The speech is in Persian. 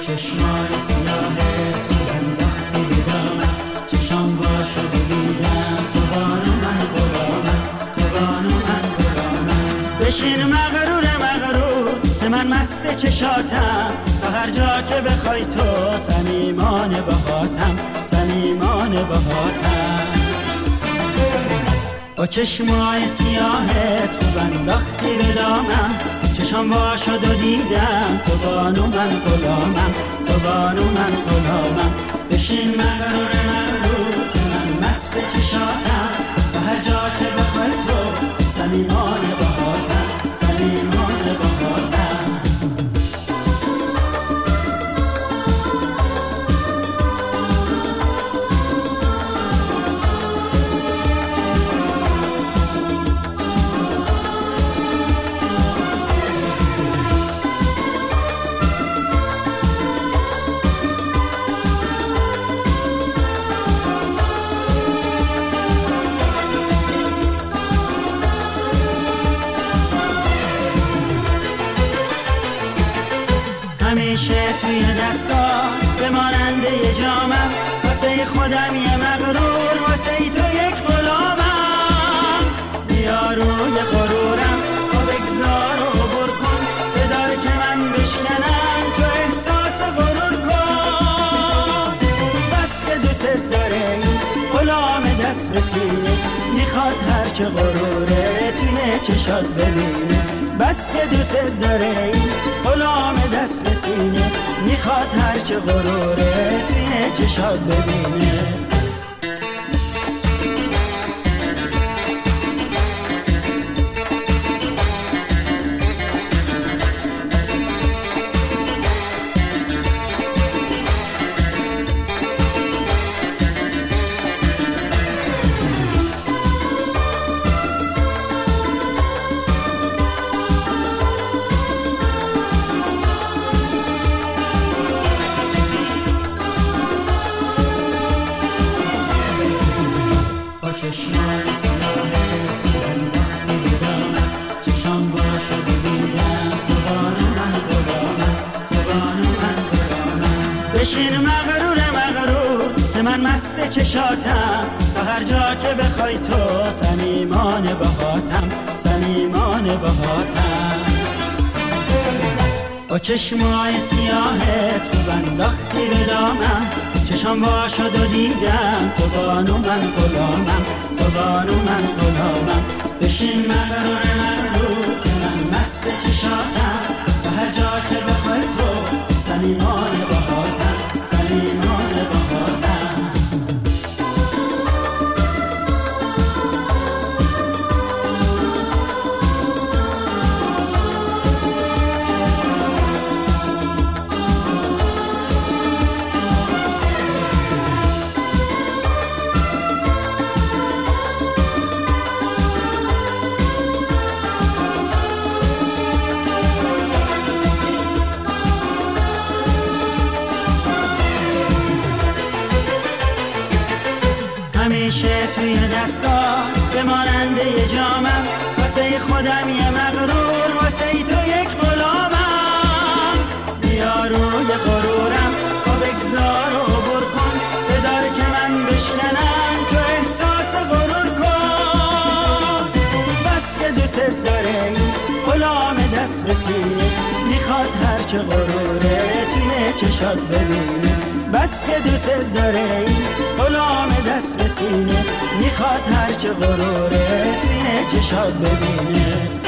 چشمای سیاه تو انداختی به دامم، چشام وا شد و دیدم تو بانو من غلامم، تو بانو من غلامم. بشین مغرور مغرور که من مست چشاتم، تا هر جا که بخوای تو صمیمانه باهاتم، صمیمانه باهاتم. با چشمای سیاهت خوب انداختی به دامم، چشام وا شد و دیدم تو بانو من غلامم، تو بانو من غلامم. بشین مغرور مغرور که من مست چشاتم، تا هر جا که بخوای تو صمیمانه باهاتم، صمیمانه باهاتم. همیشه توی دستا به ماننده یه جامم، واسه خودم یه مغرور، واسه تو یک غلامم. بیا روی غرورم و بگذار و عبور کن، بذار که من بشکنم تو احساس غرور کن. بس که دوست داره این غلام دست به سینه، میخواد هرچه غروره توی چشات ببینه. بس که دوست داره این غلام دست به سینه، میخواد هرچه غروره توی چشات ببینه. چشمای سیاه تو انداختی به دامم، چشام وا شد و دیدم تو بانو من غلامم، تو بانو من غلامم. بشین مغرور مغرور که من مست چشاتم، تا هر جا که بخوای تو صمیمانه باهاتم، صمیمانه باهاتم. با چشمای سیاهت خوب انداختی به دامم، چشام وا شد و دیدم تو بانو من غلامم، تو بانو من غلامم. بشین مغرور مغرور که من مست چشاتم، تا هر جا که بخوای تو صمیمانه باهاتم، صمیمانه باهاتم. همیشه توی دستا به ماننده یه جامم، واسه خودم یه مغرور، واسه تو یک غلامم. بیا روی غرورم و بگذار و عبور کن، بذار که من بشکنم تو احساس غرور کن. بس که دوست داره این غلام دست به سینه، میخواد هرچه غروره توی چشات ببینه. بس که دوست داره این غلام دست به سینه، میخواد هرچه غروره توی چشات ببینه.